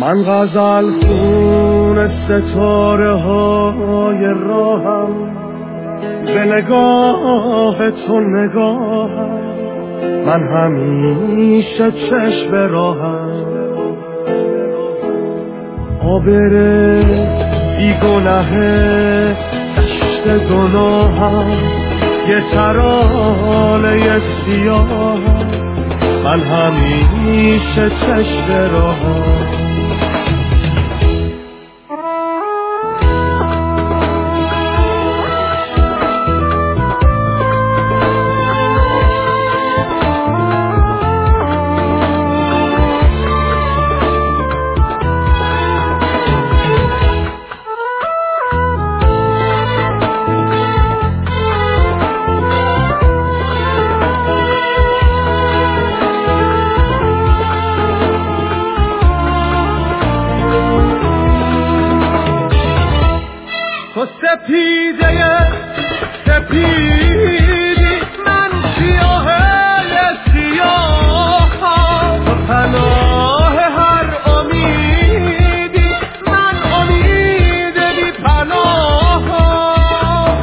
من غزل خون ستاره های راهم، به نگاه تو نگاهم، من همیشه چشم راهم. آبر بیگناه دشت گناهم، یه ترانه سیاهم، من همیشه چشم راهم. تو سپیدی من سیاه سیاهم، تو پناه هر امیدی من امید بی پناهم.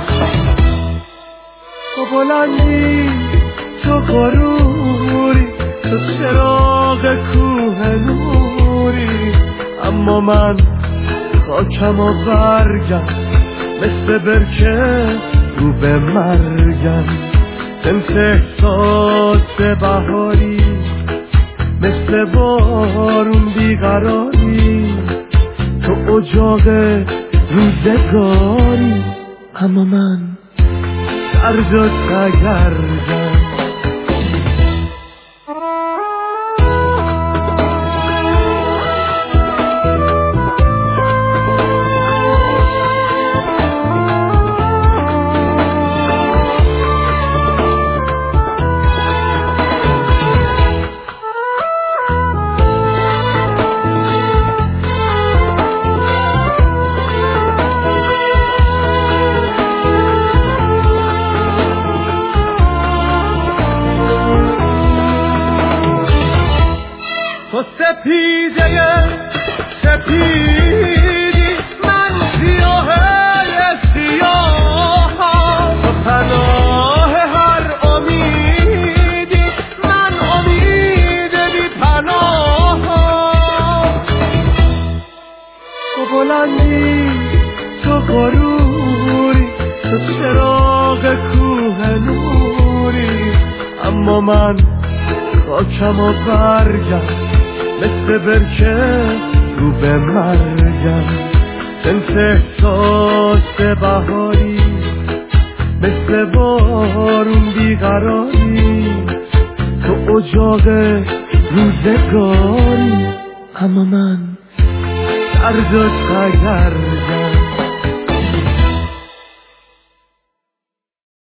تو بلندی تو غروری، تو چراغ کوه نوری، اما من خاکم و برگم مثل برکه رو به مرگم. سمت احساس بهاری مثل بارون بیقراری، تو اجاق روزگاری، اما من درد و تگرگم. تو سپیدی من سیاه سیاهم، تو پناه هر امیدی من امید بی پناهم. تو بلندی تو غروری، تو چراغ کوه نوری، اما من خاکم و برگم مثل برکه رو به مرگم. سمت احساس بهاری مثل بارون بیقراری، تو اجاق روزگاری، اما من درد و تگرگم.